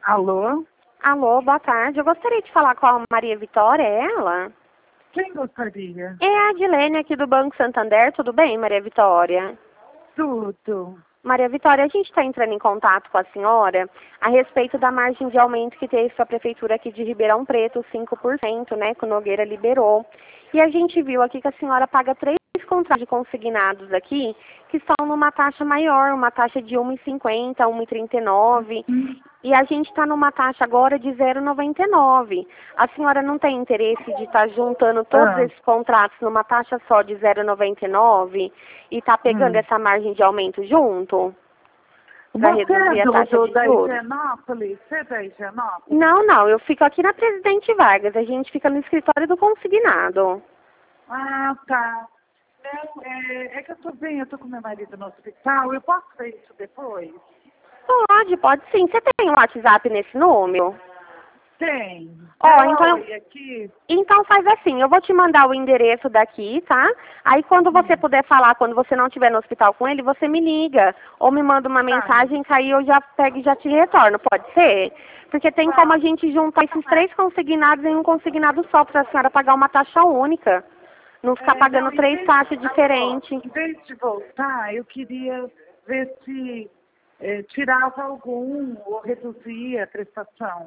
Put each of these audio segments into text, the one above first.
Alô? Alô, boa tarde. Eu gostaria de falar com a Maria Vitória, é ela? Quem gostaria? É a Adilene aqui do Banco Santander, tudo bem, Maria Vitória? Tudo. Maria Vitória, a gente está entrando em contato com a senhora a respeito da margem de aumento que teve a Prefeitura aqui de Ribeirão Preto, 5%, né, que o Nogueira liberou. E a gente viu aqui que a senhora paga 3 contratos de consignados aqui, que estão numa taxa maior, uma taxa de 1,50, 1,39, e a gente está numa taxa agora de 0,99. A senhora não tem interesse de estar juntando todos esses contratos numa taxa só de 0,99 e tá pegando essa margem de aumento junto? Para reduzir a taxa de da juros? Higienópolis? Você é da Higienópolis? Não, eu fico aqui na Presidente Vargas, a gente fica no escritório do consignado. Ah, tá. Não, é que eu tô com meu marido no hospital, eu posso ver isso depois? Pode sim. Você tem um WhatsApp nesse número? Tem. Então, Aqui. então faz assim, eu vou te mandar o endereço daqui, tá? Aí quando você puder falar, quando você não estiver no hospital com ele, você me liga. Ou me manda uma mensagem que aí eu já pego e já te retorno, pode ser? Porque tem como a gente juntar esses 3 consignados em um consignado só, para a senhora pagar uma taxa única. Não ficar pagando 3 taxas diferentes. Em vez de voltar, eu queria ver se tirava algum ou reduzia a prestação.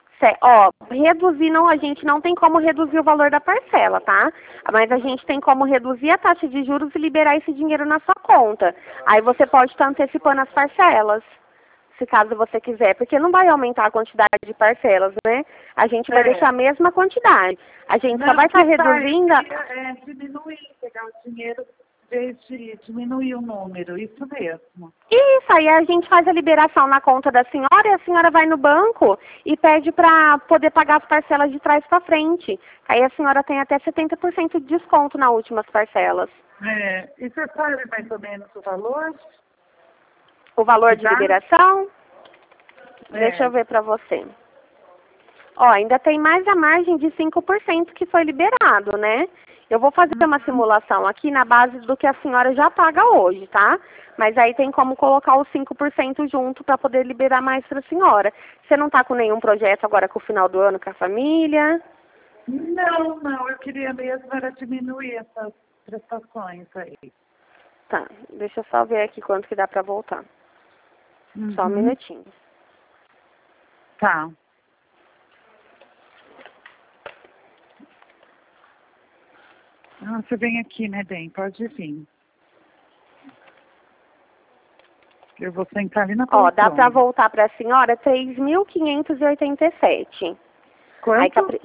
Reduzir não, a gente não tem como reduzir o valor da parcela, tá? Mas a gente tem como reduzir a taxa de juros e liberar esse dinheiro na sua conta. Aí você pode estar antecipando as parcelas, se caso você quiser, porque não vai aumentar a quantidade de parcelas, né? A gente vai deixar a mesma quantidade. A gente só vai estar reduzindo... Diminuir, pegar o dinheiro em vez de diminuir o número, isso mesmo. Isso, aí a gente faz a liberação na conta da senhora e a senhora vai no banco e pede para poder pagar as parcelas de trás para frente. Aí a senhora tem até 70% de desconto nas últimas parcelas. E você sabe mais ou menos o valor? O valor de liberação? Deixa eu ver para você. Ainda tem mais a margem de 5% que foi liberado, né? Eu vou fazer uma simulação aqui na base do que a senhora já paga hoje, tá? Mas aí tem como colocar os 5% junto para poder liberar mais para a senhora. Você não está com nenhum projeto agora com o final do ano com a família? Não, eu queria mesmo era diminuir essas prestações aí. Tá, deixa eu só ver aqui quanto que dá para voltar. Só um minutinho. Tá. Você vem aqui, né, bem? Pode vir. Eu vou sentar ali na poltrona. Dá para voltar para a senhora 3.587. Quanto?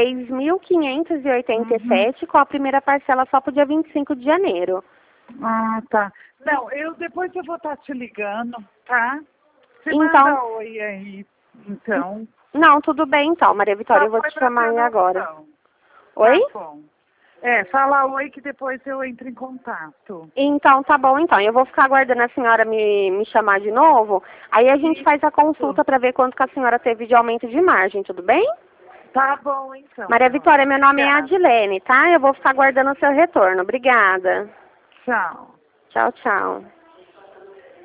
3.587 com a primeira parcela só para o dia 25 de janeiro. Ah, tá. Não, depois eu vou estar te ligando, tá? Você Então, manda oi aí, então. Não, tudo bem então, Maria Vitória, eu vou te chamar aí agora. Oi? Tá bom. Fala oi que depois eu entro em contato. Então, tá bom então. Eu vou ficar aguardando a senhora me chamar de novo. Aí a gente faz a consulta para ver quanto que a senhora teve de aumento de margem, tudo bem? Tá bom, então. Maria Vitória, meu nome é Adilene, tá? Eu vou ficar aguardando o seu retorno. Obrigada. Tchau. Tchau, tchau.